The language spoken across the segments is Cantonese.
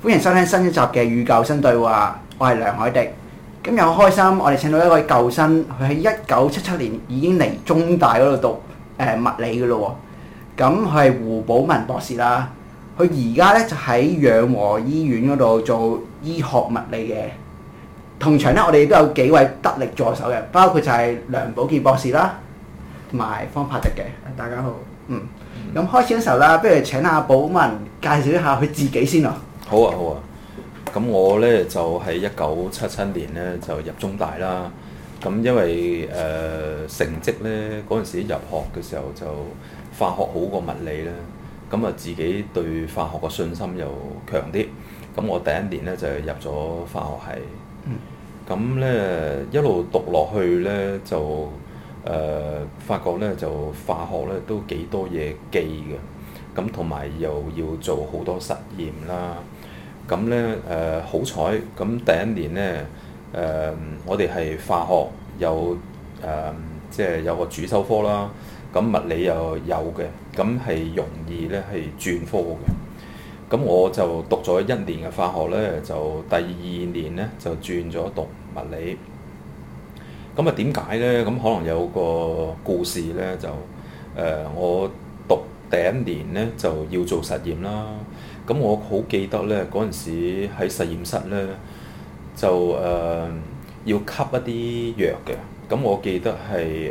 歡迎收聽新一集嘅與舊生對話，我係梁凱迪。今日好開心，我哋請到一位舊生，佢喺1977年已經嚟中大嗰度讀物理嘅咯喎。咁佢係胡寶文博士啦，佢而家咧就喺養和醫院嗰度做醫學物理嘅。同場咧，我哋都有幾位得力助手嘅，包括就係梁寶傑博士啦，同埋方柏迪嘅。 大家好。 咁開始嘅時候啦，不如請阿寶文介紹一下佢自己先咯。 好啊。咁我咧就喺1977年咧就入中大啦。咁因為成績咧嗰陣時入學嘅時候就化學好過物理咧，咁啊自己對化學嘅信心又強啲。咁我第一年咧就入咗化學系。咁咧一路讀落去咧就發覺咧就化學咧都幾多嘢記嘅，咁同埋又要做好多實驗啦。咁咧好彩，咁第一年咧我哋係化學有即係有個主修科啦，咁物理又有嘅，咁係容易咧係轉科嘅。咁我就讀咗1年嘅化學咧，就第2年咧就轉咗讀物理。咁啊點解咧？咁可能有個故事咧，就我讀第1年咧就要做實驗啦。咁我好記得咧，嗰陣時喺實驗室咧就要吸一啲藥嘅。咁我記得係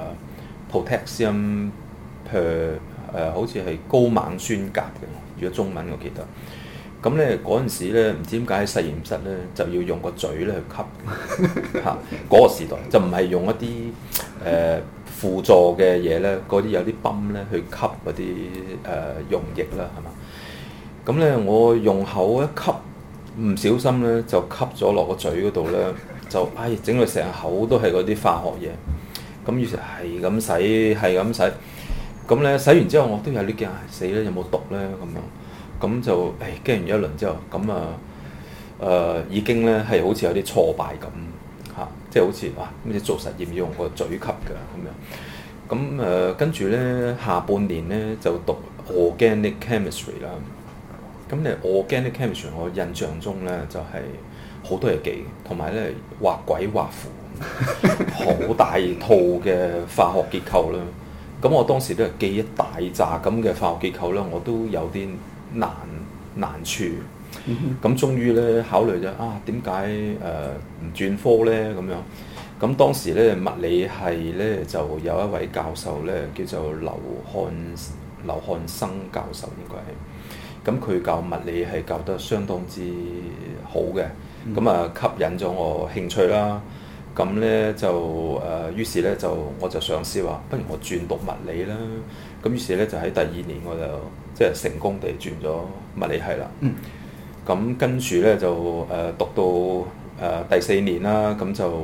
potassium好似係高錳酸鉀嘅，如果中文我記得。咁咧嗰陣時咧，唔知點解喺實驗室咧就要用個嘴咧去吸嚇。嗰個時代就唔係用一啲輔助嘅嘢咧，嗰啲有啲泵咧去吸嗰啲溶液啦，係嘛？咁咧我用口一吸，唔小心咧就吸咗落個嘴嗰度咧，就整到成口都係嗰啲化學嘢。咁於是係咁洗，咁咧洗完之後我都有啲驚，死咧有冇毒咧咁樣。咁就驚完一輪之後，咁已經咧係好似有啲挫敗感嚇，即係好似咁做實驗要用個嘴吸㗎咁樣。咁跟住咧下半年咧就讀 organic chemistry 啦。咁你 organic chemistry 我印象中咧就係好多嘢記，同埋咧畫鬼畫符，好大套嘅化學結構啦。咁我當時都係記一大紮咁嘅化學結構啦，我都有啲難處。咁終於咧考慮咗點解唔轉科咧咁樣？咁當時咧物理系咧就有一位教授咧叫做劉漢生教授，應該係。咁佢教物理係教得相當之好嘅，咁吸引咗我興趣啦。咁咧就於是咧我就嘗試話，不如我轉讀物理啦。咁於是咧就喺第2年我就即係成功地轉咗物理系啦。咁跟住咧就讀到第4年啦，咁就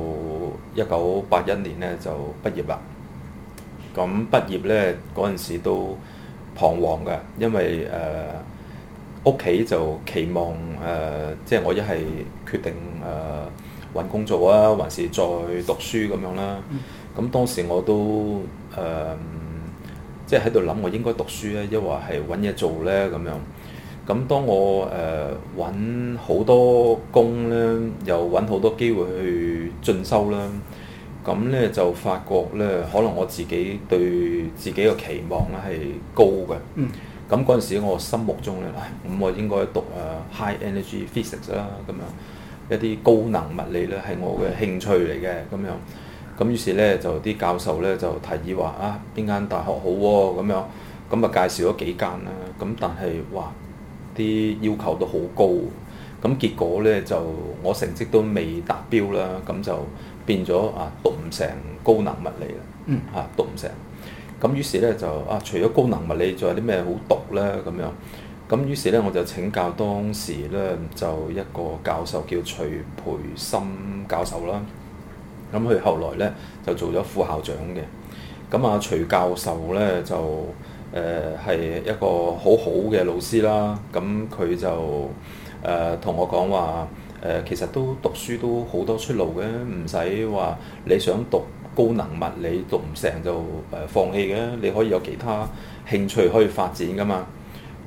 1981年咧就畢業啦。咁畢業咧嗰陣時都彷徨嘅，因為屋企就期望即係我一係決定揾工作啊，還是再讀書咁樣啦。咁當時我都即係喺度諗，我應該讀書咧，抑或係揾嘢做咧咁樣。咁當我揾好多工咧，又揾好多機會去進修啦。咁咧就發覺咧，可能我自己對自己嘅期望咧係高嘅。咁嗰陣時我心目中咧，咁我應該讀high energy physics 啦，咁樣一啲高能物理咧係我嘅興趣嚟嘅咁樣。咁於是咧就啲教授咧就提議話邊間大學好喎咁樣。咁介紹咗幾間啦。咁但係啲要求都好高。咁結果咧就我成績都未達標啦，咁就變咗讀唔成高能物理啦。讀唔成。咁於是咧就除咗高能物理，仲有啲咩好讀咧咁樣？咁於是咧我就請教當時咧就一個教授叫徐培森教授啦。咁佢後來咧就做咗副校長嘅。咁徐教授咧就係一個好好嘅老師啦。咁佢就同我講話其實都讀書都好多出路嘅，唔使話你想讀高能物理讀唔成就放棄嘅，你可以有其他興趣可以發展噶嘛。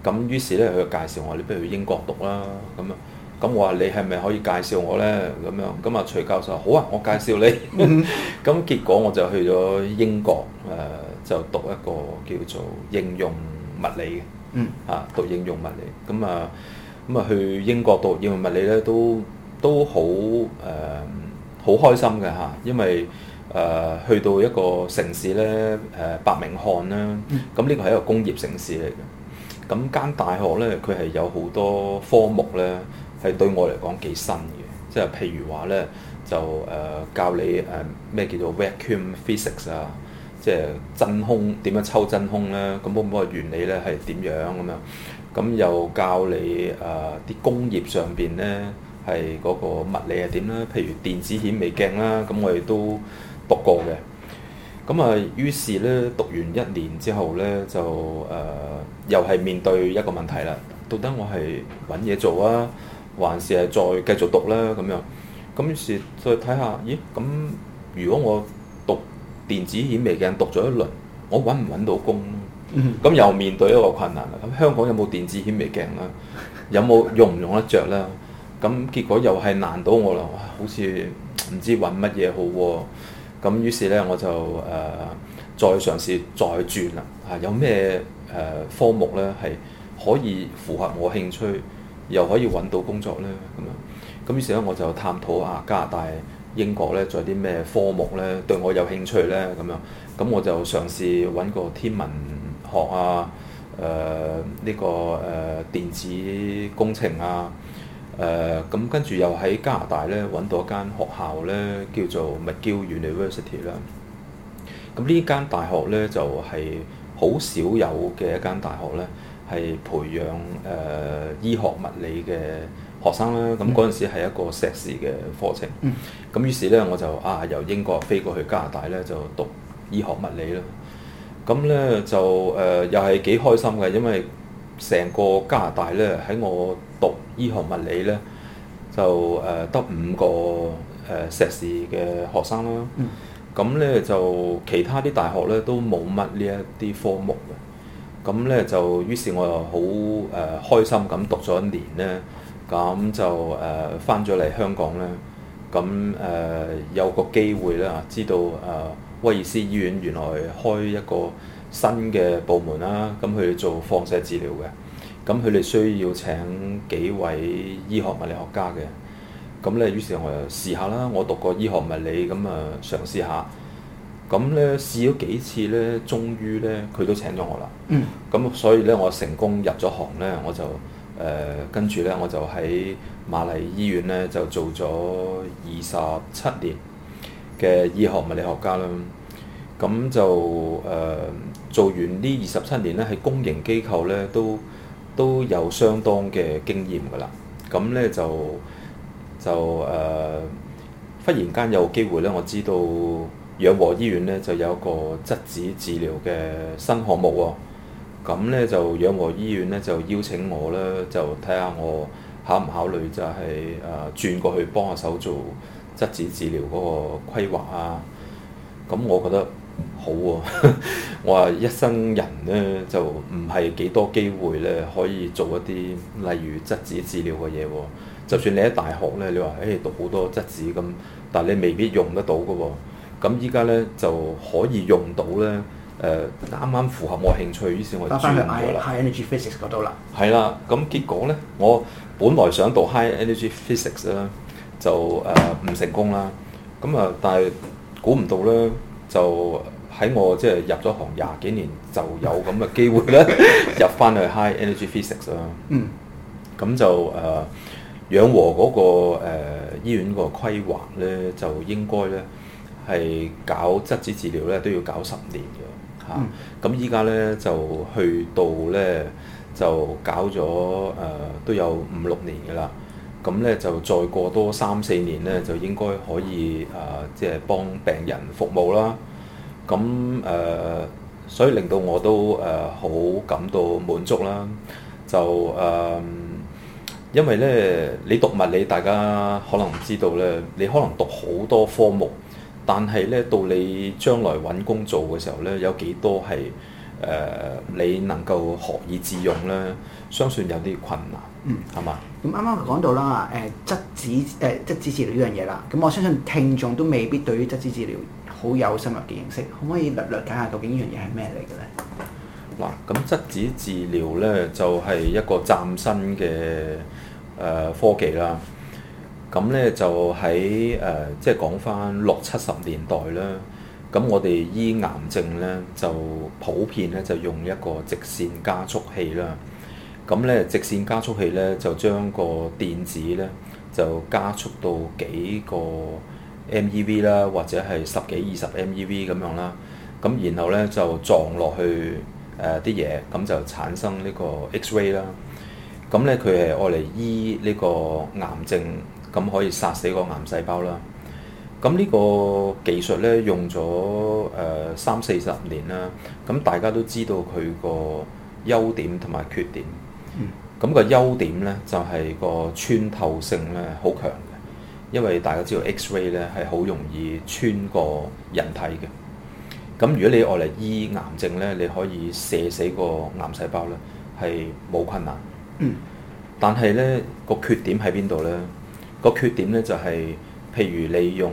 咁於是咧佢就介紹我，你不如去英國讀啦咁啊。咁我話你係咪可以介紹我咧？咁樣咁啊，徐教授好啊，我介紹你。咁結果我就去咗英國就讀一個叫做應用物理嘅，讀應用物理。咁啊去英國讀應用物理咧都好好開心嘅嚇，因為去到一個城市咧伯明翰啦，咁呢個係一個工業城市嚟嘅。咁間大學咧佢係有好多科目咧係對我嚟講幾新嘅，即係譬如話咧就教你咩叫做 vacuum physics 啊，即係真空點樣抽真空咧，咁嗰個原理咧係點樣咁樣。咁又教你啲工業上邊咧係嗰個物理係點啦，譬如電子顯微鏡啦，咁我哋都讀過嘅。咁啊，於是咧讀完1年之後咧就又係面對一個問題啦，到底我係揾嘢做啊，還是係再繼續讀啦咁樣。咁於是再睇下，咦咁如果我讀電子顯微鏡讀咗一輪，我揾唔揾到工？咁又面對一個困難啦。咁香港有冇電子顯微鏡啦？有冇用唔用得着啦？咁結果又係難到我啦。哇，好似唔知揾乜嘢好喎。咁於是咧我就再嘗試再轉啦。有咩科目咧係可以符合我興趣，又可以揾到工作咧咁樣。咁於是咧我就探討加拿大、英國咧仲有啲咩科目咧對我有興趣咧咁樣。咁我就嘗試揾個天文學啊，呢個電子工程啊，咁跟住又喺加拿大咧揾到一間學校咧叫做 McGill University 啦。咁呢間大學咧就係好少有嘅一間大學咧，係培養醫學物理嘅學生啦。咁嗰陣時係一個碩士嘅課程。咁於是咧我就由英國飛過去加拿大咧就讀醫學物理啦。咁咧就又係幾開心嘅，因為成個加拿大咧喺我讀醫學物理咧就得5個碩士嘅學生啦。咁咧就其他啲大學咧都冇乜呢一啲科目嘅。咁咧就於是我又好開心咁讀咗1年咧，咁就翻咗嚟香港咧。咁有個機會啦，知道威爾斯醫院原來開一個新嘅部門啦，咁佢哋做放射治療嘅，咁佢哋需要請幾位醫學物理學家嘅，咁咧於是我就試下啦，我讀過醫學物理，咁嘗試下，咁咧試咗幾次咧，終於咧佢都請咗我啦。咁所以咧我成功入咗行咧，我就跟住咧我就喺瑪麗醫院咧就做咗27年嘅醫學物理學家啦。咁就做完呢27年咧，喺公營機構咧都有相當嘅經驗㗎啦。咁咧就忽然間有機會咧，我知道養和醫院咧就有一個質子治療嘅新項目喎。咁咧就養和醫院咧就邀請我咧，就睇下我考唔考慮就係轉過去幫下手做質子治療嗰個規劃啊。咁我覺得好喎，我話一生人咧就唔係幾多機會咧可以做一啲例如質子治療嘅嘢喎。就算你喺大學咧，你話讀好多質子咁，但係你未必用得到嘅喎。咁依家咧就可以用到咧，啱啱符合我興趣，於是我轉咗啦。 High Energy Physics 嗰度啦。 係啦，咁結果咧，我本來想讀 High Energy Physics 啦，就唔成功啦。咁但係估唔到咧，就喺我即係入咗行20幾年，就有咁嘅機會咧，入翻去 High Energy Physics 啦。咁就養和嗰個醫院個規劃咧，就應該咧係搞質子治療咧都要搞10年嘅嚇。咁依家咧就去到咧就搞咗都有5、6年嘅啦。咁咧就再過多3、4年咧，就應該可以即係幫病人服務啦。咁所以令到我都好感到滿足啦。就因為咧你讀物理，大家可能唔知道咧，你可能讀好多科目，但係咧到你將來揾工做嘅時候咧，有幾多係你能夠學以致用咧，相信有啲困難，係嘛？ 咁啱啱講到啦，質子治療呢樣嘢啦，咁我相信聽眾都未必對於質子治療好有深入嘅認識，可唔可以略略解下究竟呢樣嘢係咩嚟嘅咧？ 嗱，咁質子治療咧就係一個嶄新嘅科技啦。咁咧就喺即係講翻60-70年代啦。咁我哋醫癌症咧就普遍咧就用一個直線加速器啦。咁咧直線加速器咧就將個電子咧就加速到幾個 MeV 啦，或者係10幾20 MeV 咁樣啦。咁然後咧就撞落去啲嘢，咁就產生呢個 X-ray 啦。咁咧佢係愛嚟醫呢個癌症，咁可以殺死個癌細胞啦。咁呢個技術咧用咗30-40年啦。咁大家都知道佢個優點同埋缺點。咁個優點咧就係個穿透性咧好強嘅，因為大家知道 X-ray 咧係好容易穿過人體嘅。咁如果你愛嚟醫癌症咧，你可以射死個癌細胞咧係冇困難。但係咧個缺點喺邊度咧？個缺點咧就係，譬如你用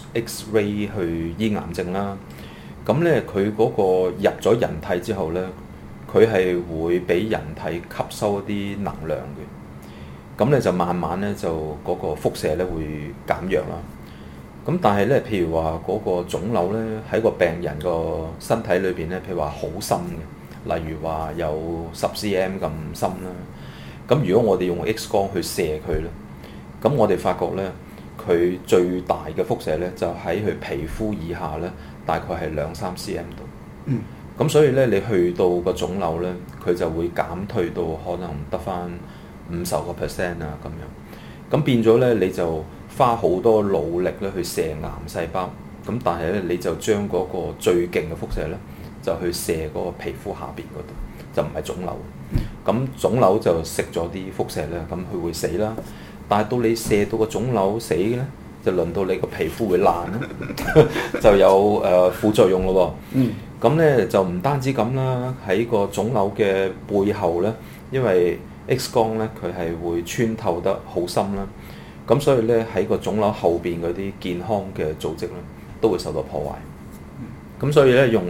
X-ray 去醫癌症啦，咁咧佢嗰個入咗人體之後咧，佢係會俾人體吸收一啲能量嘅，咁咧就慢慢咧就嗰個輻射咧會減弱啦。咁但係咧，譬如話嗰個腫瘤咧喺個病人個身體裏邊咧，譬如話好深嘅，例如話有10 cm 咁深啦。咁如果我哋用 X 光去射佢咧，咁我哋發覺咧，佢最大嘅輻射咧就喺佢皮膚以下咧，大概係2-3 cm 度。咁所以咧，你去到個腫瘤咧，佢就會減退到可能得返50%啊咁樣。咁變咗咧，你就花好多努力咧去射癌細胞。咁但係咧，你就將嗰個最勁嘅輻射咧，就去射嗰個皮膚下邊嗰度，就唔係腫瘤。咁腫瘤就食咗啲輻射咧，咁佢會死啦。但係到你射到個腫瘤死咧，就輪到你個皮膚會爛啦，就有副作用咯喎。咁咧就唔單止咁啦，喺個腫瘤嘅背後咧，因為 X 光咧佢係會穿透得好深啦，咁所以咧喺個腫瘤後邊嗰啲健康嘅組織咧都會受到破壞。咁所以咧用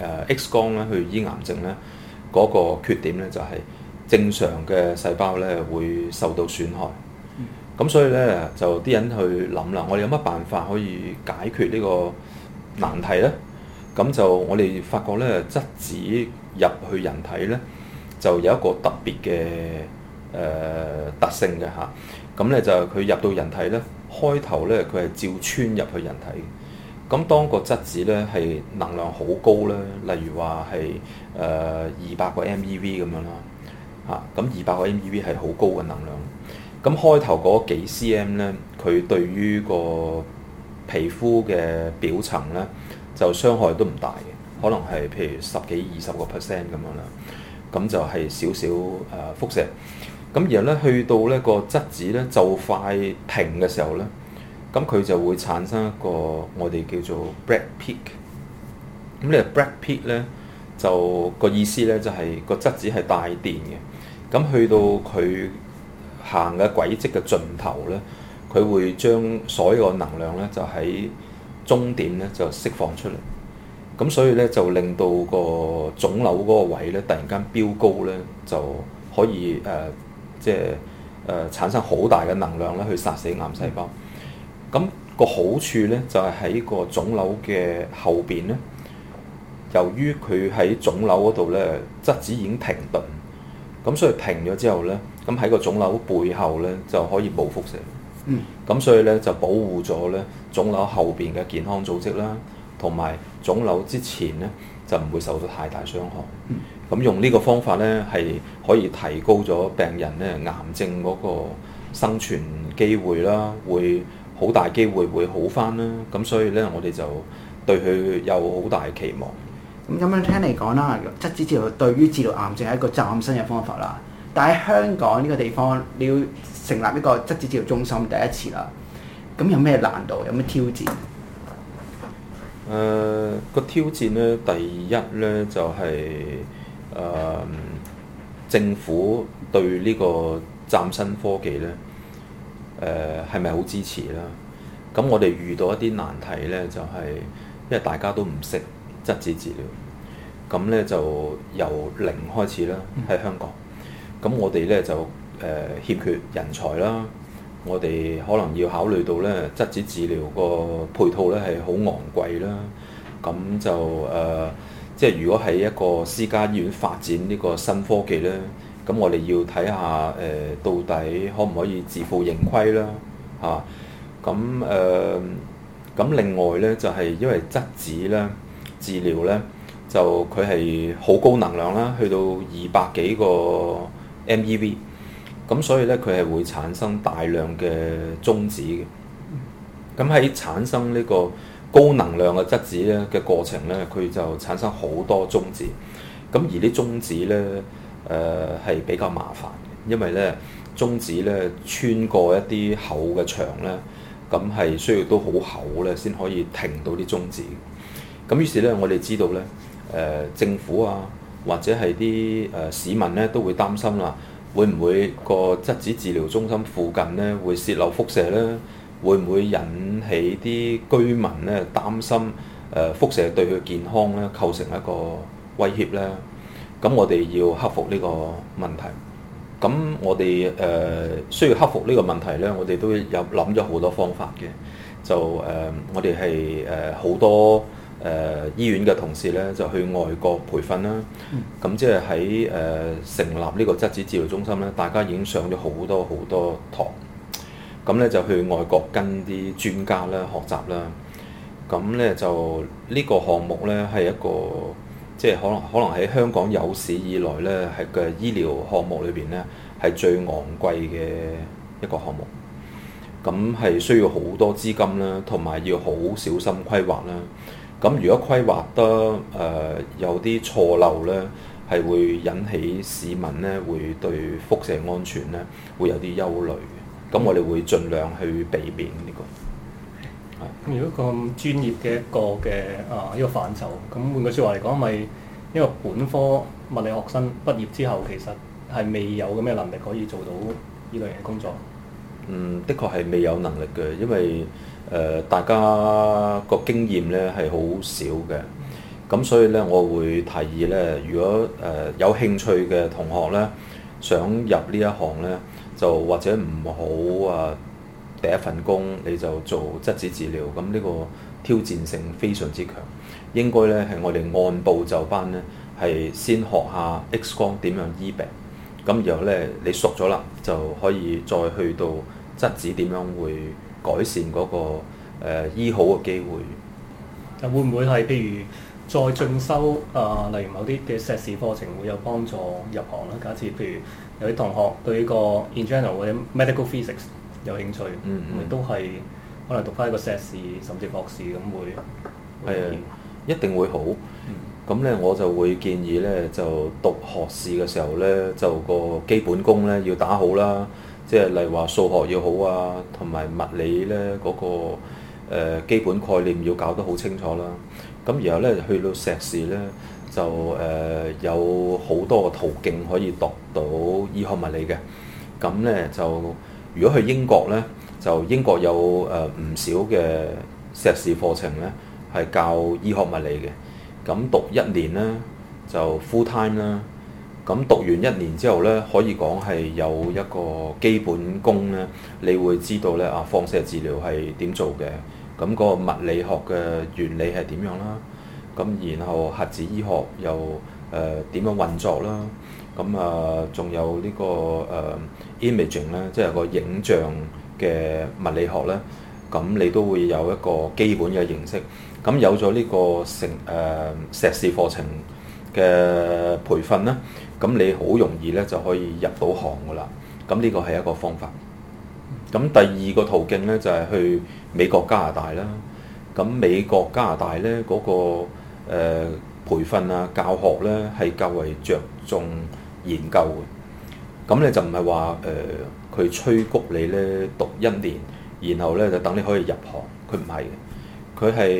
X 光咧去醫癌症咧，嗰個缺點咧就係正常嘅細胞咧會受到損害。咁所以咧就啲人去諗啦，我哋有乜辦法可以解決呢個難題咧？咁就我哋發覺咧，質子入去人體咧，就有一個特別嘅特性嘅嚇。咁咧就佢入到人體咧，開頭咧佢係照穿入去人體。咁當個質子咧係能量好高咧，例如話係200個 MeV 咁樣啦，嚇咁200個 MeV 係好高嘅能量。咁開頭嗰幾 cm 咧，佢對於個皮膚嘅表層咧，就傷害都唔大嘅，可能係譬如10幾20%咁樣啦。咁就係少少輻射。咁然後咧去到呢個質子咧就快停嘅時候咧，咁佢就會產生一個我哋叫做 Bragg peak。咁呢個 Bragg peak 咧就個意思咧就係個質子係帶電嘅。咁去到佢行嘅軌跡嘅盡頭咧，佢會將所有嘅能量咧就喺終點咧就釋放出嚟。咁所以咧就令到個腫瘤嗰個位咧突然間飆高咧，就可以產生好大嘅能量咧去殺死癌細胞。咁個好處咧就係喺個腫瘤嘅後邊咧，由於佢喺腫瘤嗰度咧質子已經停頓，咁所以停咗之後咧，咁喺個腫瘤背後咧就可以冇輻射。咁所以咧就保護咗咧腫瘤後邊嘅健康組織啦，同埋腫瘤之前咧就唔會受到太大傷害。咁用呢個方法咧係可以提高咗病人咧癌症嗰個生存機會啦，會好大機會會好返啦。咁所以咧我哋就對佢有好大期望。 咁樣聽嚟講啦，質子治療對於治療癌症係一個嶄新嘅方法啦。但喺香港呢個地方，你要成立一個質子治療中心第一次啦，咁有咩難度？有咩挑戰？ 個挑戰咧，第一咧就係、政府對呢個嶄新科技咧，係咪好支持啦？咁我哋遇到一啲難題咧，就係、因為大家都唔識質子治療，咁咧就由零開始啦，喺香港。咁我哋咧就欠缺人才啦，我哋可能要考慮到咧質子治療個配套咧係好昂貴啦。咁就即係如果喺一個私家醫院發展呢個新科技咧，咁我哋要睇下到底可唔可以自負盈虧啦嚇。咁另外咧就係、因為質子咧治療咧就佢係好高能量啦，去到200幾個 MeV， 咁所以咧佢係會產生大量嘅中子嘅。咁喺產生呢個高能量嘅質子咧嘅過程咧，佢就產生好多中子。咁而啲中子咧係比較麻煩嘅，因為咧中子咧穿過一啲厚嘅牆咧，咁係需要都好厚咧先可以停到啲中子。咁於是咧我哋知道咧政府啊或者係啲市民咧都會擔心啦，會唔會個質子治療中心附近咧會洩漏輻射咧？會唔會引起啲居民咧擔心輻射對佢健康咧構成一個威脅咧？咁我哋要克服呢個問題。咁我哋需要克服呢個問題咧，我哋都有諗咗好多方法嘅。就我哋係好多醫院嘅同事咧，就去外國培訓啦。咁即係喺成立呢個質子治療中心咧，大家已經上咗好多堂。咁咧就去外國跟啲專家啦學習啦。咁咧就呢個項目咧係一個即係可能喺香港有史以來咧係嘅醫療項目裏邊咧係最昂貴嘅一個項目。咁係需要好多資金啦，同埋要好小心規劃啦。咁如果規劃得有啲錯漏咧，係會引起市民咧會對輻射安全咧會有啲憂慮嘅。咁我哋會盡量去避免呢個。 咁如果咁專業嘅一個嘅呢個範疇，咁換句説話嚟講，咪因為本科物理學生畢業之後，其實係未有咁嘅能力可以做到呢類型嘅工作。 的確係未有能力嘅，因為大家個經驗咧係好少嘅。咁所以咧，我會提議咧，如果有興趣嘅同學咧，想入呢一行咧，就或者唔好第一份工你就做質子治療，咁呢個挑戰性非常之強。應該咧係我哋按部就班咧，係先學下 X 光點樣醫病，咁然後咧你熟咗啦，就可以再去到質子點樣會改善嗰個醫好嘅機會。 會唔會係譬如再進修例如某啲嘅碩士課程會有幫助入行咧？假設譬如有啲同學對呢個 in general 或者 medical physics 有興趣，咪都係可能讀翻一個碩士甚至博士咁會一定會好。咁咧我就會建議咧，就讀學士嘅時候咧，就個基本功咧要打好啦。即係例如話數學要好啊，同埋物理咧嗰個基本概念要搞得好清楚啦。咁然後咧去到碩士咧，就有好多個途徑可以讀到醫學物理嘅。咁咧就如果去英國咧，就英國有唔少嘅碩士課程咧係教醫學物理嘅。咁讀1年咧就 full time 啦。咁讀完1年之後咧，可以講係有一個基本功咧，你會知道咧放射治療係點做嘅，咁嗰個物理學嘅原理係點樣啦，咁然後核子醫學又點樣運作啦，咁仲有呢個imaging 咧，即係個影像嘅物理學咧，咁你都會有一個基本嘅認識。咁有咗呢個碩士課程嘅培訓啦，咁你好容易咧就可以入到行噶啦。咁呢個係一個方法。咁第二個途徑咧就係去美國加拿大啦。咁美國加拿大咧嗰個培訓啊教學咧係較為着重研究嘅。咁咧就唔係話佢催谷你咧讀1年，然後咧就等你可以入行。佢唔係嘅，佢係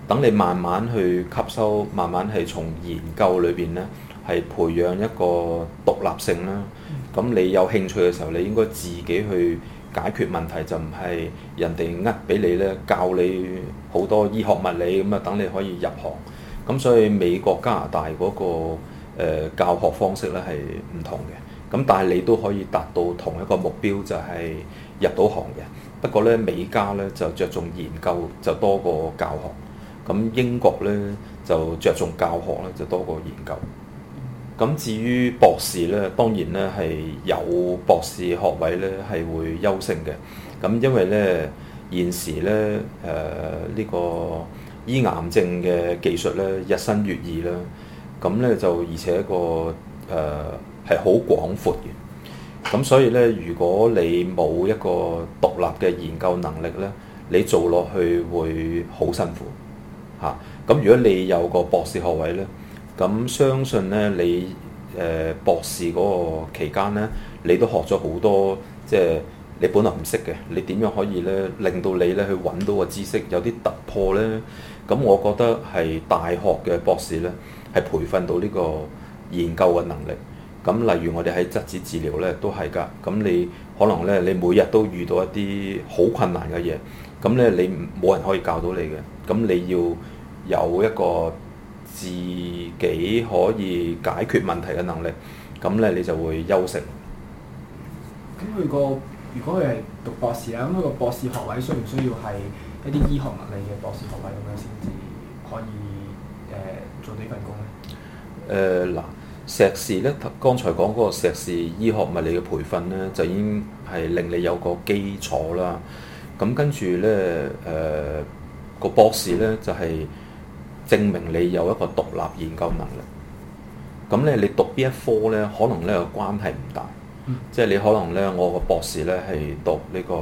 等你慢慢去吸收，慢慢係從研究裏邊咧係培養一個獨立性啦。咁你有興趣嘅時候，你應該自己去解決問題，就唔係人哋俾你咧教你好多醫學物理咁啊，等你可以入行。咁所以美國加拿大嗰個教學方式咧係唔同嘅。咁但係你都可以達到同一個目標，就係入到行嘅。不過咧美加咧就着重研究就多過教學，咁英國咧就着重教學咧就多過研究。咁至於博士咧，當然咧係有博士學位咧係會優勝嘅。咁因為咧現時咧呢個醫癌症嘅技術咧日新月異啦，咁咧就而且個係好廣闊嘅。咁所以咧，如果你冇一個獨立嘅研究能力咧，你做落去會好辛苦嚇。咁如果你有個博士學位咧，咁相信咧你博士嗰個期間咧，你都學咗好多，即係你本來唔識嘅，你點樣可以咧令到你咧去揾到個知識有啲突破咧？咁我覺得係大學嘅博士咧，係培訓到呢個研究嘅能力。咁例如我哋喺質子治療咧都係㗎。咁你可能咧你每日都遇到一啲好困難嘅嘢，咁咧你冇人可以教到你嘅。咁你要有一個自己可以解決問題嘅能力，咁咧你就會優勝。 咁如果佢係讀博士啦，咁佢個博士學位需唔需要係一啲醫學物理嘅博士學位咁樣先至可以做呢份工咧？ 嗱，碩士咧，剛才講嗰個碩士醫學物理嘅培訓咧，就已經係令你有個基礎啦。咁跟住咧，個博士咧就係證明你有一個獨立研究能力。咁咧，你讀邊一科咧，可能咧個關係唔大。即係你可能咧，我個博士咧係讀呢個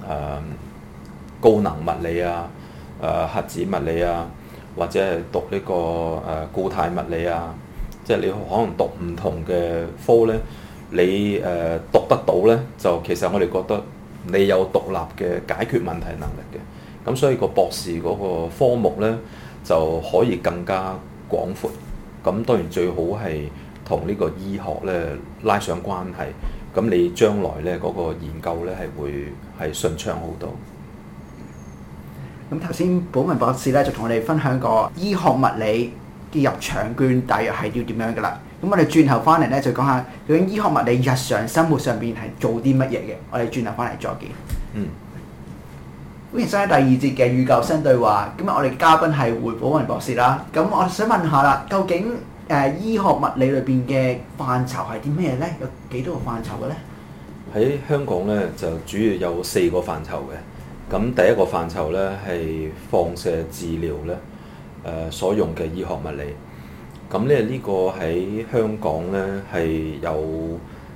高能物理啊、核子物理啊，或者係讀呢個固態物理啊。即係你可能讀唔同嘅科咧，你讀得到咧，就其實我哋覺得你有獨立嘅解決問題能力嘅。咁所以個博士嗰個科目咧就可以更加廣闊。咁當然最好係同呢個醫學咧拉上關係，咁你將來咧嗰個研究咧係順暢好多。 咁頭先寶文博士咧就同我哋分享過醫學物理嘅入場券大約係要點樣㗎啦。咁我哋轉頭翻嚟咧就講下究竟醫學物理日常生活上邊係做啲乜嘢嘅。我哋轉頭翻嚟再見。歡迎收睇第二節嘅與舊生對話。今日我哋嘉賓係胡寶文博士啦。咁我想問下啦，究竟醫學物理裏邊嘅範疇係啲咩咧？有幾多個範疇嘅咧？ 喺香港咧就主要有4個範疇嘅。咁第一個範疇咧係放射治療咧所用嘅醫學物理。咁咧呢個喺香港咧係有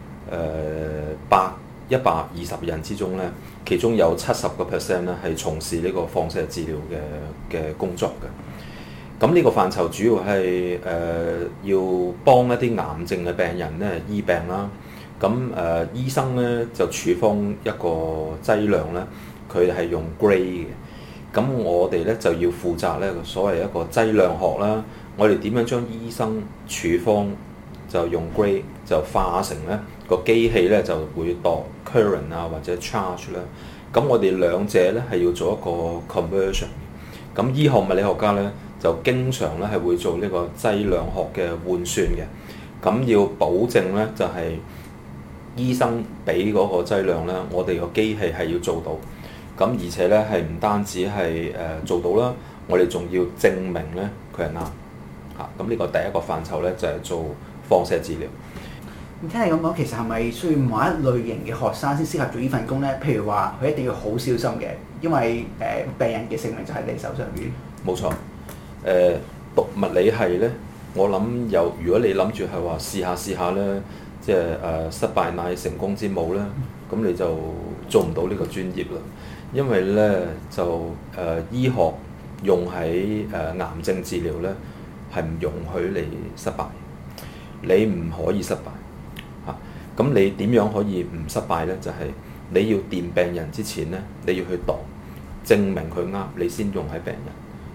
120人之中咧，其中有70% 咧係從事呢個放射治療嘅工作嘅。咁呢個範疇主要係要幫一啲癌症嘅病人咧醫病啦。咁醫生咧就處方一個劑量咧，佢係用 Gray 嘅。咁我哋咧就要負責咧所謂一個劑量學啦。我哋點樣將醫生處方就用 Gray 就化成咧個機器咧就會度 current 啊或者 charge 啦。咁我哋兩者咧係要做一個 conversion。咁醫學物理學家咧就經常咧係會做呢個劑量學嘅換算嘅。咁要保證咧就係醫生俾嗰個劑量咧，我哋個機器係要做到。咁而且咧係唔單止係做到啦，我哋仲要證明咧佢係啱嚇。咁呢個第一個範疇咧就係做放射治療。 咁聽你咁講，其實係咪需要某一類型嘅學生先適合做呢份工咧？譬如話佢一定要好小心嘅，因為病人嘅性命就喺你手上邊。 冇錯。讀物理系咧，我諗如果你諗住係話試下咧，即係失敗乃成功之母咧，咁你就做唔到呢個專業啦。因為咧就醫學用喺癌症治療咧係唔容許你失敗，你唔可以失敗嚇。咁你點樣可以唔失敗咧？就係你要掂病人之前咧，你要去度證明佢啱，你先用喺病人。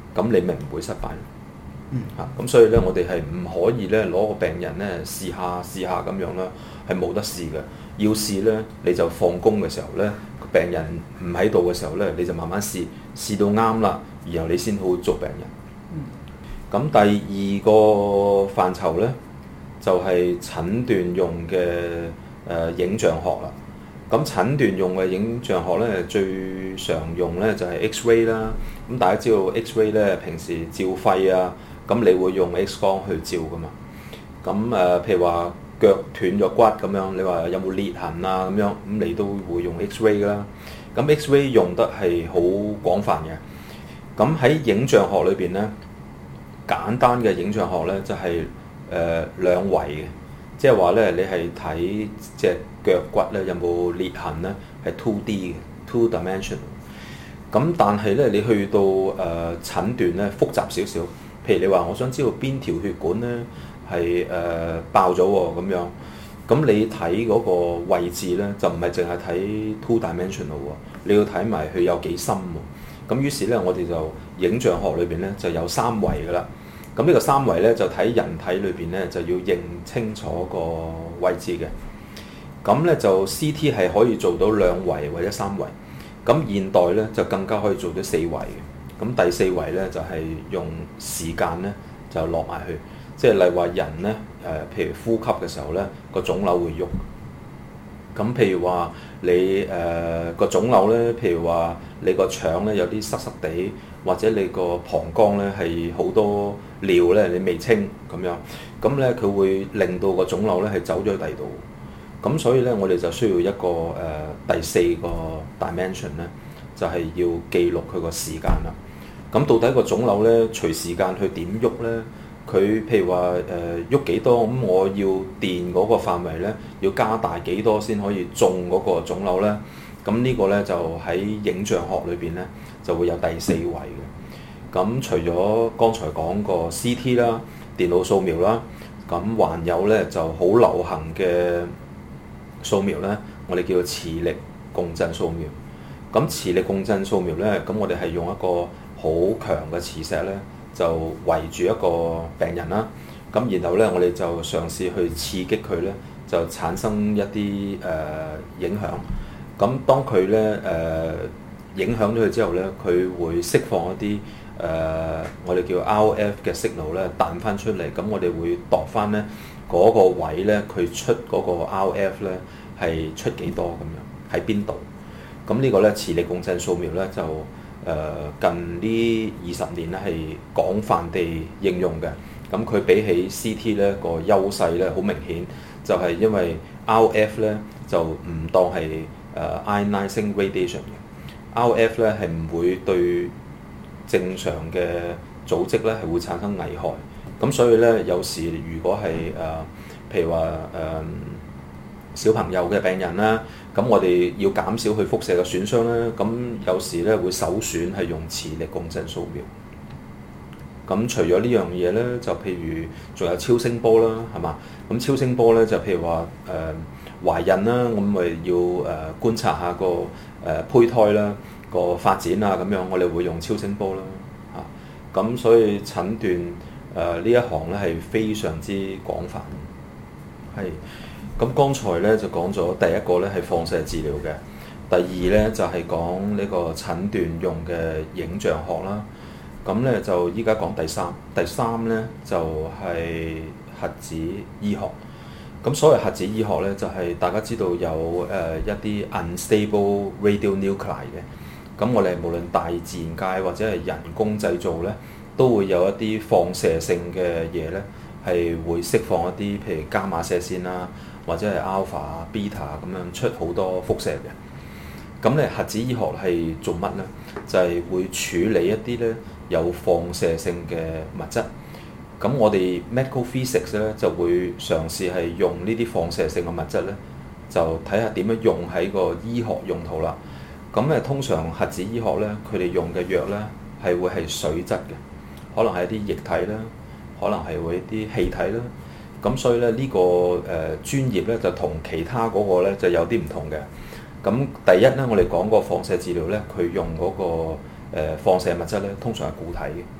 咁你咪唔會失敗。咁所以咧，我哋係唔可以咧攞個病人咧試下咁樣啦，係冇得試嘅。要試咧，你就放工嘅時候咧，病人唔喺度嘅時候咧，你就慢慢試到啱啦，然後你先好做病人。咁第二個範疇咧，就係診斷用嘅影像學啦。咁診斷用嘅影像學咧，最常用咧就係 X-ray 啦。咁大家知道 X-ray 咧，平時照肺啊，咁你會用 X 光去照噶嘛。咁譬如話腳斷咗骨咁樣，你話有冇裂痕啊咁樣，咁你都會用 X-ray 噶啦。咁 X-ray 用得係好廣泛嘅。咁喺影像學裏邊咧，簡單嘅影像學咧就係兩維嘅，即係話咧你係睇隻腳骨咧有冇裂痕咧，係 2D 嘅 2 dimensional。咁但係咧你去到診斷咧複雜少少，譬如你話我想知道邊條血管咧係爆咗喎咁樣，咁你睇嗰個位置咧就唔係淨係睇 2 dimensional 喎，你要睇埋佢有幾深喎。咁於是咧我哋就影像學裏邊咧就有三維噶啦。咁呢個三維咧就睇人體裏邊咧就要認清楚個位置嘅。咁咧就 CT 係可以做到兩維或者三維。咁現代咧就更加可以做到四維嘅。咁第四維咧就係用時間咧就落埋去，即係例如話人咧譬如呼吸嘅時候咧個腫瘤會喐。咁譬如話你個腫瘤咧，譬如話你個腸咧有啲濕濕地，或者你個膀胱咧係好多尿咧你未清咁樣，咁咧佢會令到個腫瘤咧係走咗去第二度。咁所以咧我哋就需要一個第四個 dimension 咧，就係要記錄佢個時間啦。咁到底個腫瘤咧隨時間去點喐咧？佢譬如話喐幾多，咁我要電嗰個範圍咧，要加大幾多先可以中嗰個腫瘤咧？咁呢個咧就喺影像學裏邊咧就會有第四維嘅。咁除咗剛才講個 CT 啦、電腦掃描啦，咁還有咧就好流行嘅掃描咧，我哋叫做磁力共振掃描。咁磁力共振掃描咧，咁我哋係用一個好強嘅磁石咧，就圍住一個病人啦。咁然後咧，我哋就嘗試去刺激佢咧，就產生一啲影響。咁當佢咧影響咗佢之後咧，佢會釋放一啲我哋叫 RF 嘅 signal 咧彈翻出嚟。咁我哋會度翻咧嗰個位咧，佢出嗰個 RF 咧係出幾多咁樣喺邊度？咁呢個咧磁力共振掃描咧就近呢20年咧係廣泛地應用嘅。咁佢比起 CT 咧個優勢咧好明顯，就係因為 RF 咧就唔當係ionizing radiation 嘅。RF 咧係唔會對正常嘅組織咧係會產生危害。咁所以咧有時如果係譬如話小朋友嘅病人啦，咁我哋要減少佢輻射嘅損傷啦，咁有時咧會首選係用磁力共振掃描。咁除咗呢樣嘢咧，就譬如仲有超聲波啦，係嘛？咁超聲波咧就譬如話懷孕啦，咁咪要觀察下個胚胎啦個發展啊，咁樣我哋會用超聲波啦。咁所以診斷呢一行咧係非常之廣泛。係。咁剛才咧就講咗第一個咧係放射治療嘅，第二咧就係講呢個診斷用嘅影像學啦。咁咧就依家講第三咧就係核子醫學。咁所謂核子醫學咧就係大家知道有一啲 unstable radionuclide 嘅。咁我哋無論大自然界或者係人工製造咧，都會有一啲放射性嘅嘢咧，係會釋放一啲譬如伽馬射線啦，或者係 alpha、beta 咁樣出好多輻射嘅。咁咧核子醫學係做乜咧？就係會處理一啲咧有放射性嘅物質。咁我哋 medical physics 咧就會嘗試係用呢啲放射性嘅物質咧，就睇下點樣用喺個醫學用途啦。咁咧通常核子醫學咧，佢哋用嘅藥咧係會係水質嘅，可能係一啲液體啦，可能係會一啲氣體啦。咁所以咧呢個專業咧就同其他嗰個咧就有啲唔同嘅。咁第一咧，我哋講個放射治療咧，佢用嗰個放射物質咧，通常係固體嘅。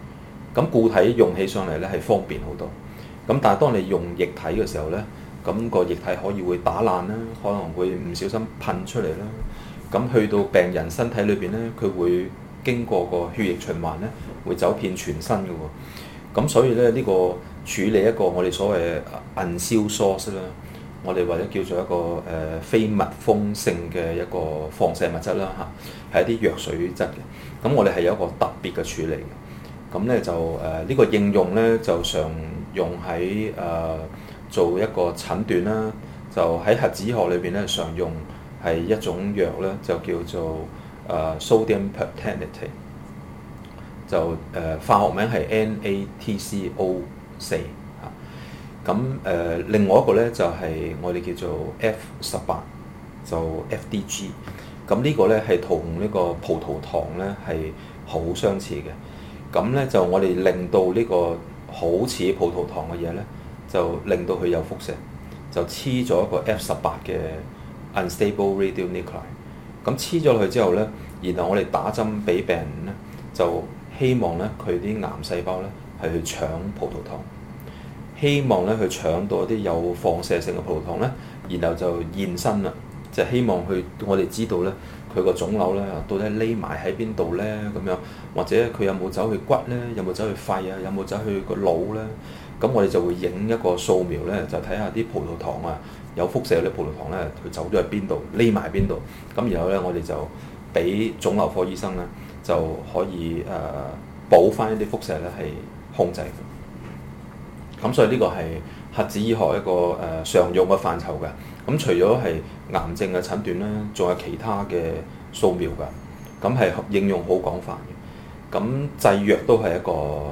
咁固體用起上嚟咧係方便好多。咁但係當你用液體嘅時候咧，咁個液體可以會打爛啦，可能會唔小心噴出嚟啦。咁去到病人身體裏邊咧，佢會經過個血液循環咧，會走遍全身嘅喎。咁所以咧呢個處理一個我哋所謂 uncial source 啦，我哋或者叫做一個非密封性嘅一個放射物質啦嚇，係一啲藥水質嘅。咁我哋係有一個特別嘅處理嘅。咁咧就呢個應用咧就常用喺做一個診斷啦，就喺核子醫學裏邊咧常用係一種藥咧就叫做sodium pertaniate， 就化學名係 NaTCO4 嚇。咁另外一個咧就係我哋叫做 F18，就 FDG。咁呢個咧係同呢個葡萄糖咧係好相似嘅。咁咧就我哋令到呢個好似葡萄糖嘅嘢咧，就令到佢有輻射，就黐咗一個 F18嘅 unstable radionuclide。咁黐咗落去之後咧，然後我哋打針俾病人咧，就希望咧佢啲癌細胞咧係去搶葡萄糖，希望咧去搶到一啲有放射性嘅葡萄糖咧，然後就現身啦，就希望我哋知道咧佢個腫瘤咧到底匿埋喺邊度咧咁樣，或者佢有冇走去骨咧，有冇走去肺啊，有冇走去個腦咧？咁我哋就會影一個掃描咧，就睇下啲葡萄糖啊，有輻射啲葡萄糖咧，佢走咗去邊度，匿埋邊度。咁然後咧，我哋就俾腫瘤科醫生咧，就可以補翻呢啲輻射咧，係控制嘅。咁所以呢個係核子醫學一個常用嘅範疇嘅。咁除咗係癌症嘅診斷咧，仲有其他嘅掃描㗎。咁係應用好廣泛嘅。咁製藥都係一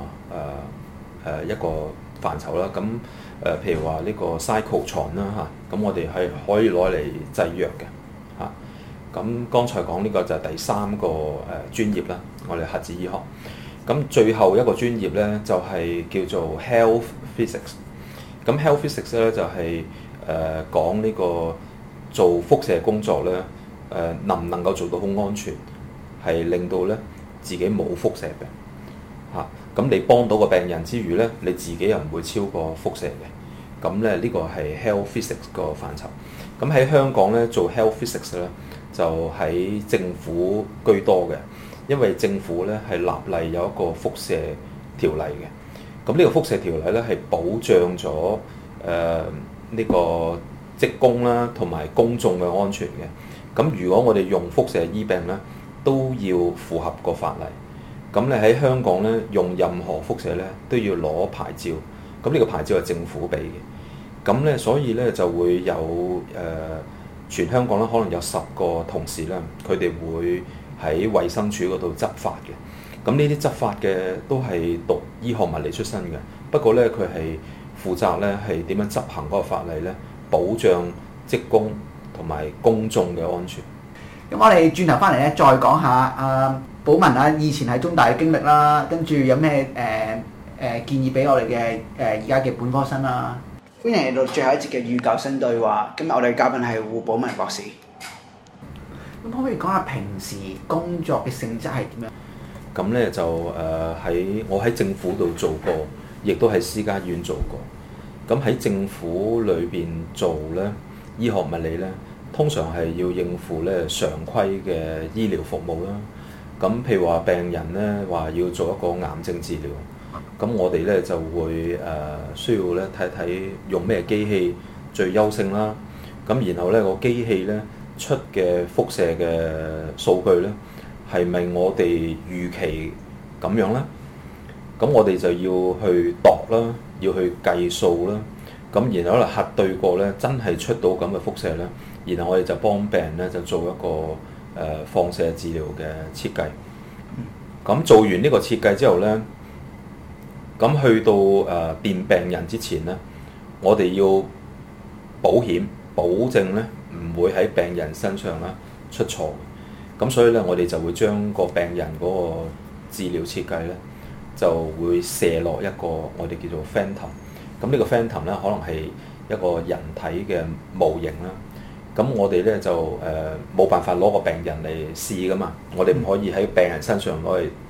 個範疇啦。咁譬如話呢個 cyclotron 啦嚇，咁我哋係可以攞嚟製藥嘅嚇。咁剛才講呢個就係第三個專業啦，我哋核子醫學。咁最後一個專業咧就係叫做 health physics。咁 health physics 咧就係講呢個做輻射工作咧能唔能夠做到好安全，係令到咧自己冇輻射病嚇。咁你幫到個病人之餘咧，你自己又唔會超過輻射嘅。咁咧呢個係 health physics 個範疇。咁喺香港咧做 health physics 咧就喺政府居多嘅，因為政府咧係立例有一個輻射條例嘅。咁呢個輻射條例咧係保障咗呢個職工啦同埋公眾嘅安全嘅。咁如果我哋用輻射醫病咧，都要符合個法例。咁你喺香港咧用任何輻射咧都要攞牌照。咁呢個牌照係政府俾嘅。咁咧所以咧就會有全香港咧可能有10個同事咧，佢哋會喺衛生署嗰度執法嘅。咁呢啲執法嘅都係讀醫學物理出身嘅，不過咧佢係負責咧係點樣執行嗰個法例咧，保障職工同埋公眾嘅安全。 咁我哋轉頭翻嚟咧，再講下阿寶文啊，以前喺中大嘅經歷啦，跟住有咩建議俾我哋嘅而家嘅本科生啦。歡迎嚟到最後一節嘅與舊生對話。今日我哋嘅嘉賓係胡寶文博士。咁可唔可以講下平時工作嘅性質係點樣？ 咁咧就我喺政府度做過，亦都喺私家醫院做過。咁喺政府裏邊做咧，醫學物理咧，通常係要應付咧常規嘅醫療服務啦。咁譬如話病人咧話要做一個癌症治療，咁我哋咧就會需要咧睇睇用咩機器最優勝啦。咁然後咧個機器咧出嘅輻射嘅數據咧係咪我哋預期咁樣咧？咁我哋就要去度啦，要去計數啦。咁然後咧核對過咧，真係出到咁嘅輻射咧，然後我哋就幫病人咧就做一個放射治療嘅設計。咁做完呢個設計之後咧，咁去到掂病人之前咧，我哋要保險保證咧唔會喺病人身上咧出錯。咁所以咧，我哋就會將個病人嗰個治療設計咧，就會射落一個我哋叫做 phantom。咁呢個 phantom 咧，可能係一個人體嘅模型啦。咁我哋咧就冇辦法攞個病人嚟試噶嘛，我哋唔可以喺病人身上攞嚟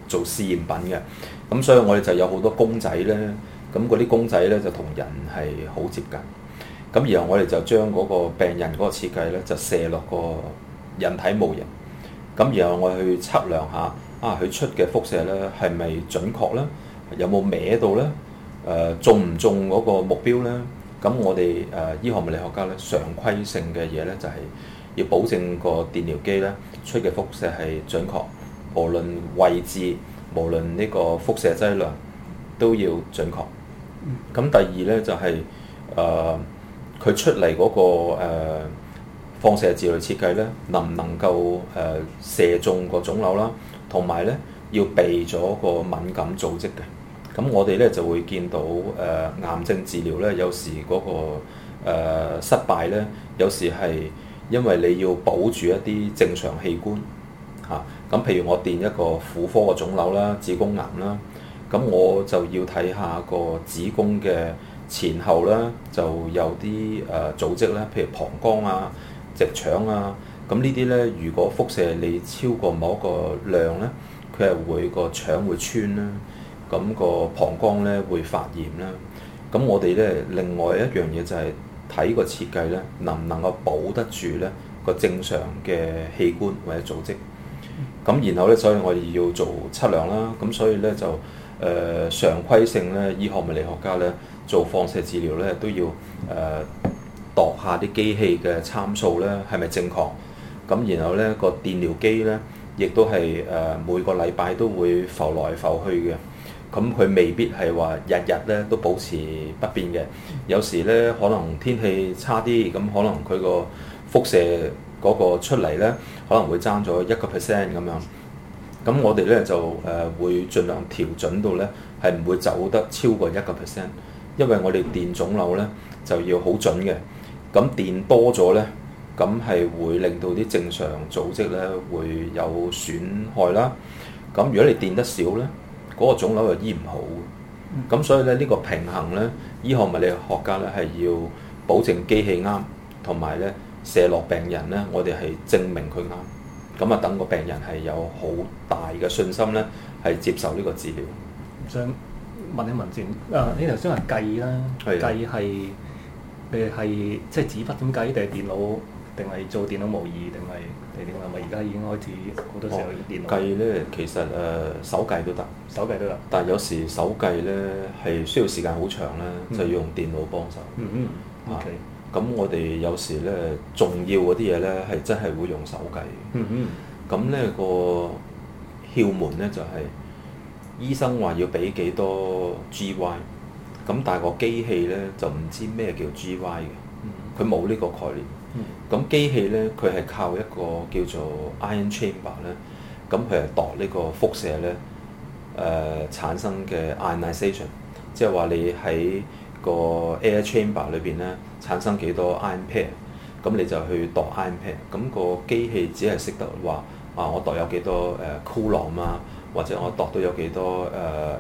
做試驗品嘅。咁所以我哋就有好多公仔咧，咁嗰啲公仔咧就同人係好接近。咁然後我哋就將嗰個病人嗰個設計咧就射落個人體模型。咁然後我去測量下佢出嘅輻射咧係咪準確咧？有冇歪到咧？中唔中嗰個目標咧？咁我哋醫學物理學家咧常規性嘅嘢咧就係要保證個電療機咧出嘅輻射係準確，無論位置，無論呢個輻射劑量都要準確。咁第二咧就係佢出嚟嗰個放射治療設計咧，能唔能夠射中個腫瘤啦，同埋咧要避咗個敏感組織嘅。咁我哋咧就會見到癌症治療咧，有時嗰個失敗咧，有時係因為你要保住一啲正常器官嚇。咁譬如我電一個婦科嘅腫瘤啦、子宮癌啦，咁我就要睇下個子宮嘅前後啦，就有啲組織咧，譬如膀胱啊、直腸啊，咁呢啲咧，如果輻射你超過某一個量咧，佢係會個腸會穿啦。咁個膀胱咧會發炎啦，咁我哋咧另外一樣嘢就係睇個設計咧，能唔能夠保得住咧個正常嘅器官或者組織。咁然後咧，所以我哋要做測量啦。咁所以咧就常規性咧，醫學物理學家咧做放射治療咧都要度下啲機器嘅參數咧係咪正確。咁然後咧個電療機咧亦都係每個禮拜都會浮來浮去嘅。咁佢未必係話日日咧都保持不變嘅，有時咧可能天氣差啲，咁可能佢個輻射嗰個出嚟咧可能會爭咗1%咁樣。咁我哋咧就會盡量調準到咧係唔會走得超過1%，因為我哋電腫瘤咧就要好準嘅。咁電多咗咧，咁係會令到啲正常組織咧會有損害啦。咁如果你電得少咧，嗰個腫瘤又醫唔好，咁所以咧呢個平衡咧，醫學物理學家咧係要保證機器啱，同埋咧射落病人咧，我哋係證明佢啱，咁啊等個病人係有好大嘅信心咧，係接受呢個治療。 想問一問先，你頭先話計啦，計係即係紙筆咁計，定係電腦，定係做電腦模擬，定係點啊？咪而家已經開始好多時候用電腦計咧，其實手計都得， 手計都得。 但係有時手計咧係需要時間好長咧，就要用電腦幫手。 OK。 咁我哋有時咧重要嗰啲嘢咧係真係會用手計。咁咧個竅門咧就係醫生話要俾幾多 GY，咁但係個機器咧就唔知咩叫 GY 嘅，佢冇呢個概念。咁機器咧，佢係靠一個叫做 ion chamber 咧，咁佢係度呢個輻射咧，產生嘅 ionization， 即係話你喺個 air chamber 裏邊咧產生幾多 ion pair，咁你就去度 ion pair，咁個機器只係識得話我度有幾多coulomb啊，或者我度到有幾多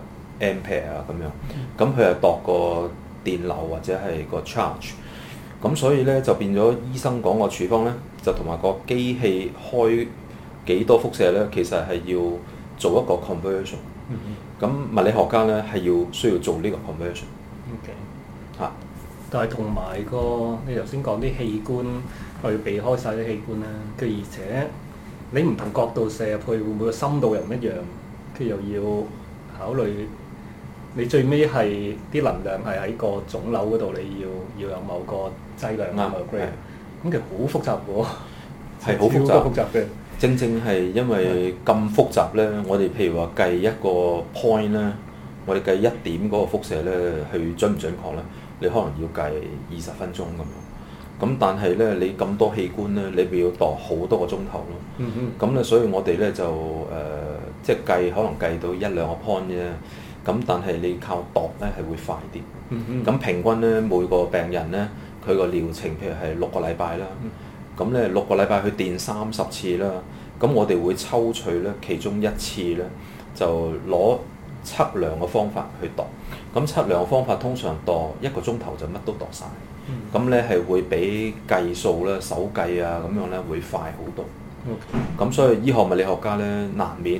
ampere 啊咁樣，咁佢係度個電流或者係個 charge。咁所以咧就變咗醫生講個處方咧，就同埋個機器開幾多輻射咧，其實係要做一個 conversion。咁物理學家咧係需要做呢個 conversion。 OK。 嚇！ 但係同埋你頭先講啲器官，我要避開晒啲器官啦。佢而且你唔同角度射入去，會唔會個深度又唔一樣？佢又要考慮。你最尾係啲能量係喺個腫瘤嗰度，你要有某個劑量啊，某個 grade。咁其實好複雜嘅喎， 係好複雜嘅。正係因為咁複雜咧，我哋譬如話計一個 point 咧，我哋計1點嗰個輻射咧，去準唔準確咧？你可能要計20分鐘咁樣。咁但係咧，你咁多器官咧，你咪要度好多個鐘頭咯。咁咧，所以我哋咧就即係計可能計到1-2個 point 啫。咁但係你靠度咧係會快啲。咁平均咧每個病人咧，佢個療程譬如係6個禮拜啦。咁咧6個禮拜去電30次啦。咁我哋會抽取咧其中1次咧，就攞測量嘅方法去度。咁測量嘅方法通常度1個鐘頭就乜都度晒。咁咧係會比計數咧手計啊咁樣咧會快好多。咁所以醫學物理學家咧難免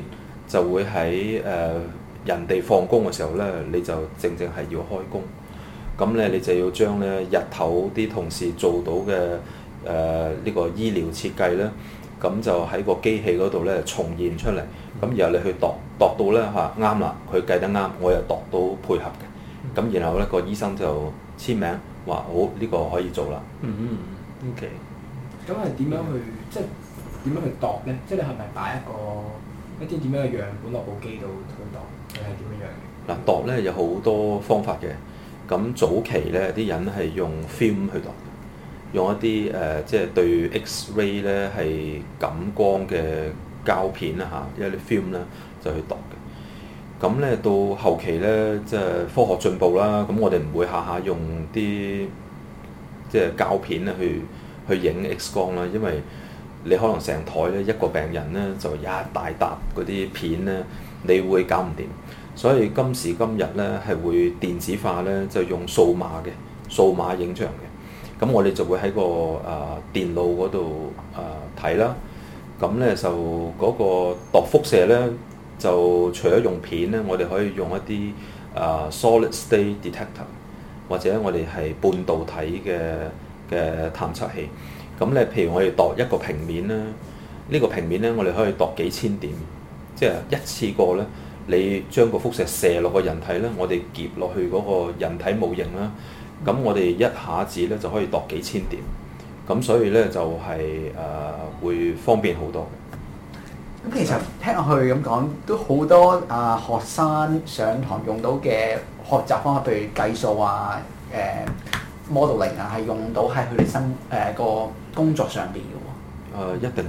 就會喺人哋放工嘅時候咧，你就正係要開工。咁咧你就要將咧日頭啲同事做到嘅呢個醫療設計咧，咁就喺個機器嗰度咧重現出嚟。咁然後你去度到咧嚇啱啦，佢計得啱，我又度到配合嘅。咁然後咧個醫生就簽名話好，呢個可以做啦。 OK。 咁係點樣去即係點樣去度咧？即係你係咪擺一啲點樣嘅樣本落部機度去度，定係點樣樣嘅？ 嗱，度咧有好多方法嘅。咁早期咧啲人係用 film 去度，用一啲即係對 X-ray 咧係感光嘅膠片啦嚇，一啲 film 咧就去度嘅。咁咧到後期咧，即係科學進步啦，咁我哋唔會下下用啲即係膠片咧去影 X 光啦，因為你可能成枱咧一個病人咧就一大沓嗰啲片咧，你會搞唔掂。所以今時今日咧係會電子化咧，就用數碼影像嘅。咁我哋就會喺個電腦嗰度睇啦。咁咧就嗰個度輻射咧，就除咗用片咧，我哋可以用一啲solid state detector， 或者我哋係半導體嘅探測器。咁咧，譬如我哋度一個平面咧，呢個平面咧，我哋可以度幾千點，即係一次過咧。你將個輻射射落個人體咧，我哋夾落去嗰個人體模型啦，咁我哋一下子咧就可以度幾千點，咁所以咧就係會方便好多嘅。 咁其實聽落去咁講，都好多學生上堂用到嘅學習方法，譬如計數啊、modeling 啊，係用到喺佢哋個工作上邊嘅喎。 一定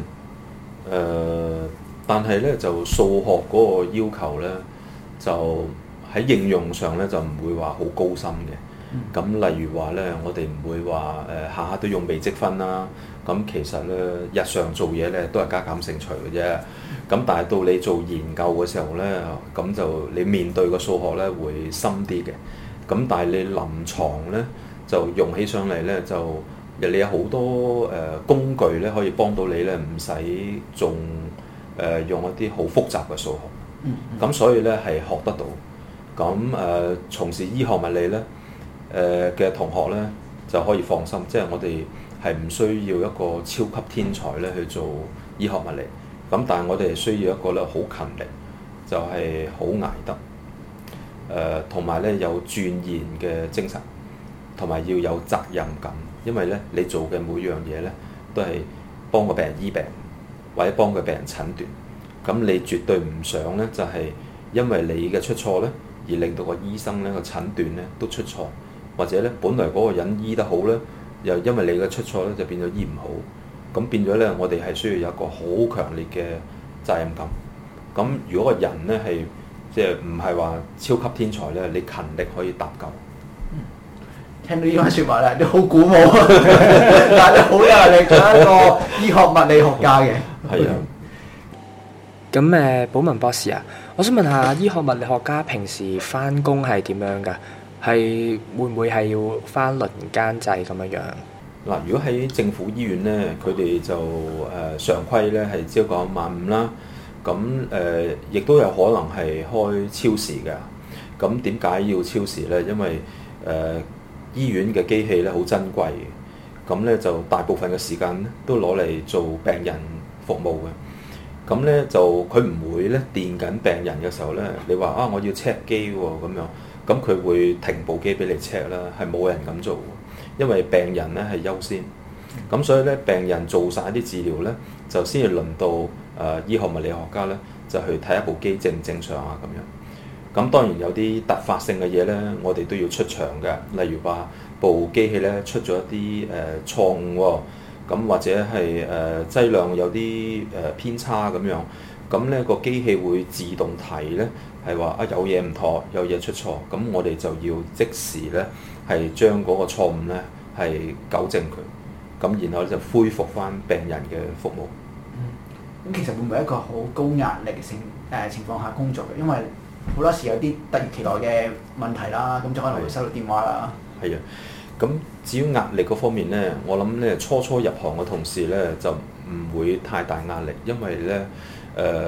但係咧就數學嗰個要求咧，就喺應用上咧就唔會話好高深嘅。咁例如話咧，我哋唔會話下下都用微積分啦。咁其實咧日常做嘢咧都係加減乘除嘅啫。咁但係到你做研究嘅時候咧，咁就你面對個數學咧會深啲嘅。咁但係你臨床咧就用起上嚟咧就你有好多工具咧可以幫到你咧，唔使仲用一啲好複雜嘅數學，咁所以咧係學得到。咁從事醫學物理咧嘅同學咧就可以放心，即係我哋係唔需要一個超級天才咧去做醫學物理。咁但係我哋需要一個咧好勤力，就係好捱得，同埋咧有鑽研嘅精神，同埋要有責任感。因為咧你做嘅每樣嘢咧都係幫個病人醫病，或者幫個病人診斷，咁你絕對唔想咧，就係因為你嘅出錯咧，而令到個醫生咧個診斷咧都出錯，或者咧本來嗰個人醫得好咧，又因為你嘅出錯咧就變咗醫唔好，咁變咗咧我哋係需要有一個好強烈嘅責任感。咁如果個人咧係即係唔係話超級天才咧，你勤力可以搭救。 聽到呢番説話咧，都好鼓舞，但係都好有力，做一個醫學物理學家嘅。 係啊。 咁寶文博士啊，我想問下醫學物理學家平時返工係點樣㗎？係會唔會係要返輪更制咁樣樣？ 嗱，如果喺政府醫院咧，佢哋就常規咧係朝9晚5啦。咁亦都有可能係開超時嘅。咁點解要超時咧？因為醫院嘅機器咧好珍貴嘅，咁咧就大部分嘅時間都攞嚟做病人服務嘅。咁咧就佢唔會咧電緊病人嘅時候咧，你話我要 check 機喎咁樣，咁佢會停部機俾你 check 啦，係冇人咁做嘅，因為病人咧係優先。咁所以咧病人做晒啲治療咧，就先至輪到醫學物理學家咧就去睇一部機正唔正常啊咁樣。咁當然有啲突發性嘅嘢咧，我哋都要出場嘅。例如話部機器咧出咗一啲錯誤喎，咁或者係劑量有啲偏差咁樣，咁咧個機器會自動提咧係話有嘢唔妥，有嘢出錯，咁我哋就要即時咧係將嗰個錯誤咧係糾正佢，咁然後就恢復翻病人嘅服務。 咁其實會唔會一個好高壓力嘅情況下工作嘅？因為好多時有啲突如其來嘅問題啦，咁就可能會收到電話啦。 係啊，咁至於壓力嗰方面咧，我諗咧初入行嘅同事咧就唔會太大壓力，因為咧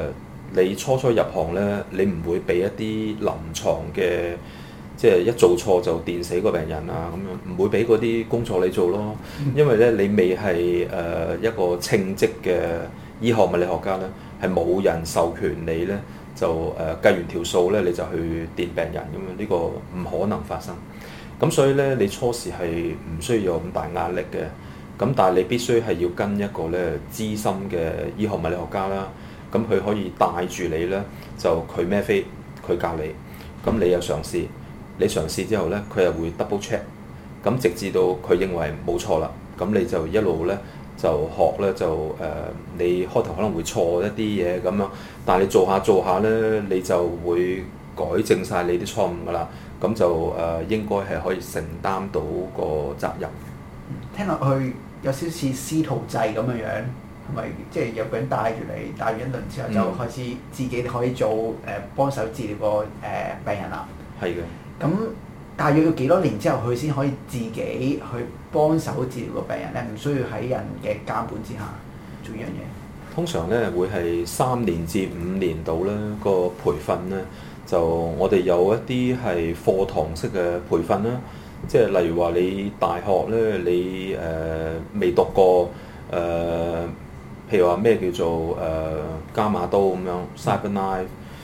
你初入行咧，你唔會俾一啲臨床嘅，即係一做錯就電死個病人啊咁樣，唔會俾嗰啲工作你做咯。因為咧，你未係一個稱職嘅醫學物理學家咧，係冇人授權你咧就計完條數咧你就去電病人咁樣，呢個唔可能發生。咁所以咧，你初時係唔需要有咁大壓力嘅。咁但係你必須係要跟一個咧資深嘅醫學物理學家啦。咁佢可以帶住你咧，就佢孭飛，佢教你。咁你又嘗試，你嘗試之後咧，佢又會 double check。咁直至到佢認為冇錯啦，咁你就一路咧就學咧就你開頭可能會錯一啲嘢咁樣，但係你做下咧，你就會改正晒你啲錯誤噶啦。咁就應該係可以承擔到個責任。 聽落去有少少似師徒制咁嘅樣。係咪即係有個人帶住你，帶完一輪之後就開始自己可以做幫手治療個病人啦？ 係嘅。 咁大約要幾多年之後，佢先可以自己去幫手治療個病人咧？唔需要喺人嘅監管之下做呢樣嘢。 通常咧會係3年至5年度咧個培訓咧，就我哋有一啲係課堂式嘅培訓啦，即係例如話你大學咧你未讀過譬如話咩叫做伽馬刀咁樣 cyberknife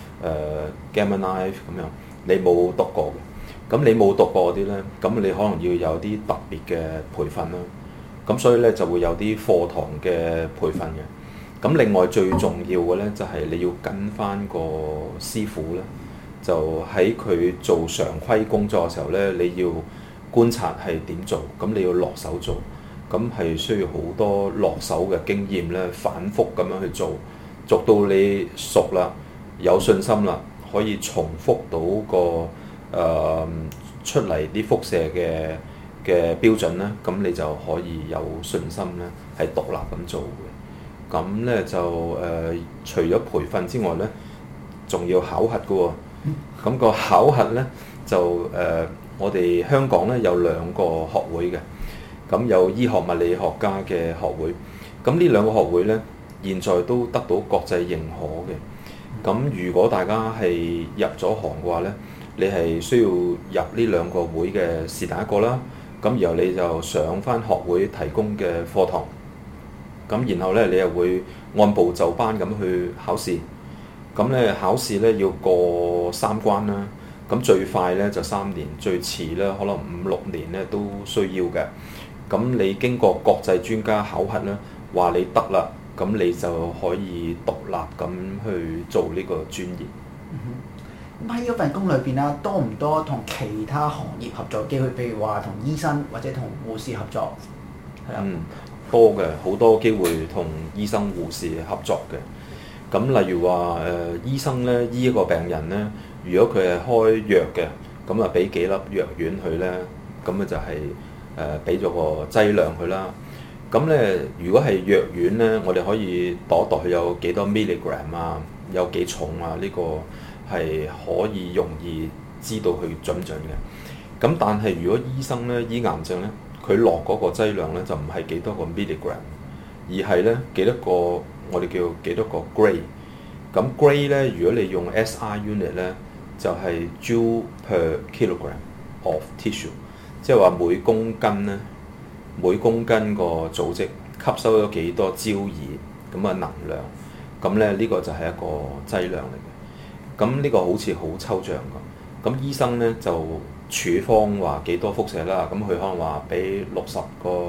gamma knife 咁樣，你冇讀過嘅，咁你冇讀過嗰啲咧，咁你可能要有啲特別嘅培訓啦。咁所以咧就會有啲課堂嘅培訓嘅。咁另外最重要嘅咧就係你要跟翻個師傅咧，就喺佢做常規工作嘅時候咧，你要觀察係點做，咁你要落手做。咁係需要好多落手嘅經驗咧，反覆咁樣去做，做到你熟啦，有信心啦，可以重複到個出嚟啲輻射嘅標準咧，咁你就可以有信心咧，係獨立咁做嘅。咁咧就除咗培訓之外咧，仲要考核嘅喎。咁個考核咧就我哋香港咧有2個學會嘅。咁有醫學物理學家嘅學會，咁呢2個學會咧，現在都得到國際認可嘅。咁如果大家係入咗行嘅話咧，你係需要入呢2個會嘅是但一個啦。咁然後你就上翻學會提供嘅課堂，咁然後咧你又會按部就班咁去考試。咁咧考試咧要過3關啦。咁最快咧就3年，最遲咧可能5-6年咧都需要嘅。咁你經過國際專家考核咧，話你得啦，咁你就可以獨立咁去做呢個專業。 咁喺嗰份工裏邊啦，多唔多同其他行業合作機會？譬如話同醫生或者同護士合作，係啊。 多嘅，好多機會同醫生護士合作嘅。咁例如話醫生咧醫一個病人咧，如果佢係開藥嘅，咁啊俾幾粒藥丸佢咧，咁啊就係俾咗個劑量佢啦。咁咧如果係藥丸咧，我哋可以度一度佢有幾多 milligram 啊，有幾重啊，呢個係可以容易知道佢準唔準嘅。咁但係如果醫生咧醫癌症咧，佢落嗰個劑量咧就唔係幾多個 milligram， 而係咧幾多個我哋叫幾多個 gray。咁 gray 咧，如果你用 SI unit 咧，就係 joule per kilogram of tissue， 即係話每公斤咧，每公斤個組織吸收咗幾多焦耳咁嘅能量。咁咧呢個就係一個劑量嚟嘅。咁呢個好似好抽象咁。咁醫生咧就處方話幾多輻射啦，咁佢可能話俾60個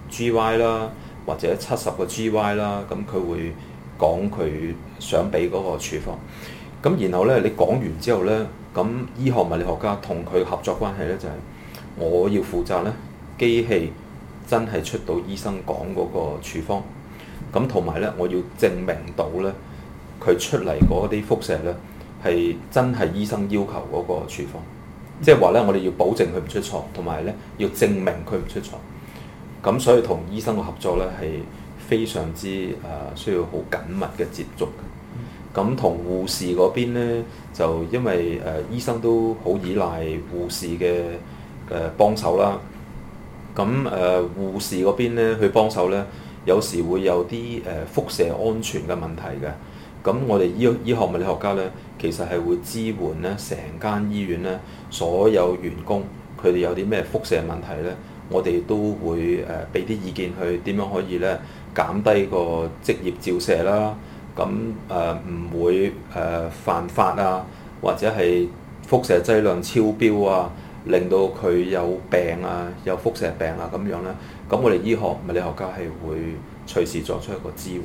GY 啦，或者70個 GY 啦，咁佢會講佢想俾嗰個處方。咁然後咧，你講完之後咧，咁醫學物理學家同佢合作關係咧就係我要負責咧機器真係出到醫生講嗰個處方，咁同埋咧我要證明到咧佢出嚟嗰啲輻射咧係真係醫生要求嗰個處方。即係話咧，我哋要保證佢唔出錯，同埋咧要證明佢唔出錯。咁所以同醫生嘅合作咧係非常之需要好緊密嘅接觸。咁同護士嗰邊咧，就因為醫生都好依賴護士嘅幫手啦。咁護士嗰邊咧去幫手咧，有時會有啲輻射安全嘅問題嘅。 咁我哋醫學物理學家咧，其實係會支援咧成間醫院咧所有員工，佢哋有啲咩輻射問題咧，我哋都會俾啲意見去點樣可以咧減低個職業照射啦，咁唔會犯法啊，或者係輻射劑量超標啊，令到佢有病啊，有輻射病啊咁樣咧，咁我哋醫學物理學家係會隨時作出一個支援。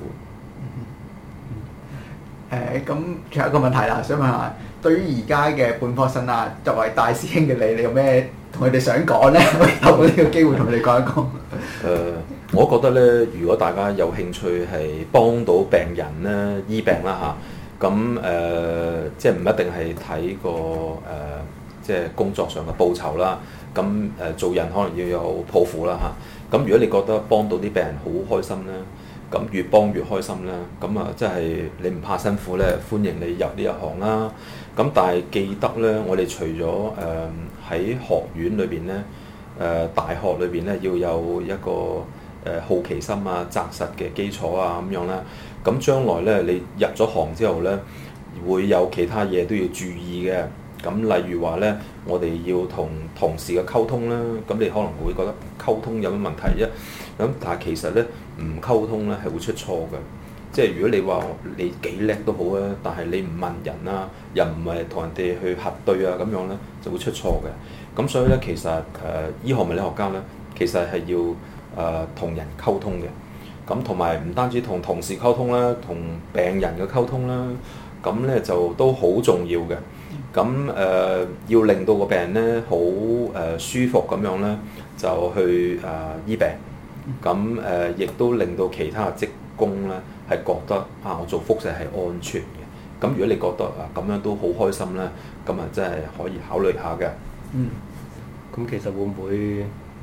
咁仲有一個問題啦，想問下，對於而家嘅本科生啊，作為大師兄嘅你有咩同佢哋想講咧？可以透過呢個機會同佢哋講一講。 我覺得咧，如果大家有興趣係幫到病人咧醫病啦嚇，咁即係唔一定係睇個即係工作上嘅報酬啦。咁做人可能要有抱負啦嚇。咁如果你覺得幫到啲病人好開心咧，咁越幫越開心啦。咁即係你唔怕辛苦咧，歡迎你入呢一行啦。咁但係記得咧，我哋除咗喺學院裏邊咧，大學裏邊咧要有一個好奇心啊、紮實嘅基礎啊咁樣啦。咁將來咧，你入咗行之後咧，會有其他嘢都要注意嘅。咁例如話咧，我哋要同同事嘅溝通啦。咁你可能會覺得溝通有乜問題啫？咁但係其實咧，唔溝通咧係會出錯嘅。即係如果你話你幾叻都好啊，但係你唔問人啊，又唔係同人哋去核對啊咁樣咧，就會出錯嘅。咁所以咧，其實醫學物理學家咧，其實係要同人溝通嘅。咁同埋唔單止同同事溝通啦，同病人嘅溝通啦，咁咧就都好重要嘅。咁要令到個病人咧好舒服咁樣咧，就去醫病。咁亦都令到其他嘅職工咧係覺得我做輻射係安全嘅。咁如果你覺得咁樣都好開心咧，咁真係可以考慮下嘅。 咁其實會唔會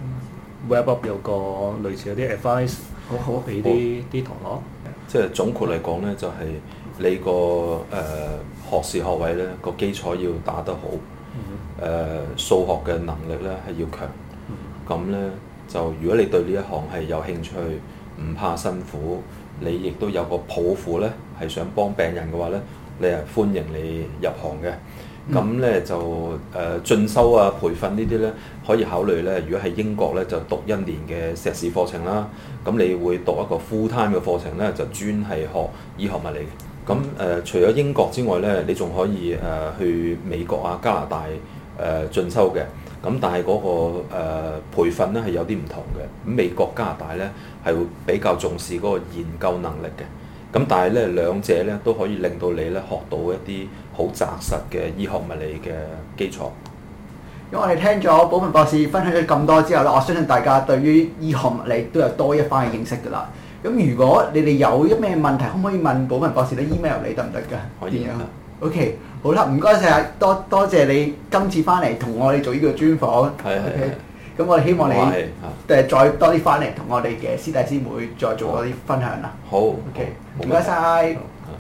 Wrap Up 有個類似嗰啲 advice 好俾啲同學？ 即係總括嚟講咧，就係你個學士學位咧個基礎要打得好，數學嘅能力咧係要強。咁咧就如果你對呢一行係有興趣，唔怕辛苦，你亦都有個抱負咧，係想幫病人嘅話咧，你係歡迎你入行嘅。咁咧就進修啊、培訓呢啲咧，可以考慮咧。如果喺英國咧，就讀1年嘅碩士課程啦。咁你會讀一個 full time 嘅課程咧，就專係學醫學物理嘅。咁除咗英國之外咧，你仲可以去美國啊、加拿大進修嘅。咁但係嗰個培訓咧係有啲唔同嘅。咁美國、加拿大咧係會比較重視嗰個研究能力嘅。咁但係咧兩者咧都可以令到你咧學到一啲好紮實嘅醫學物理嘅基礎。 因為我哋聽咗寶文博士分享咗咁多之後咧，我相信大家對於醫學物理都有多一番嘅認識㗎啦。咁如果你哋有一咩問題，可唔可以問寶文博士咧 email 你得唔得㗎？ 可以。 OK，好啦，唔該晒，多謝你今次翻嚟同我哋做呢個專訪。 係。 咁我哋希望你再多啲翻嚟同我哋嘅師弟師妹再做多啲分享啦。 好。 OK，唔該晒。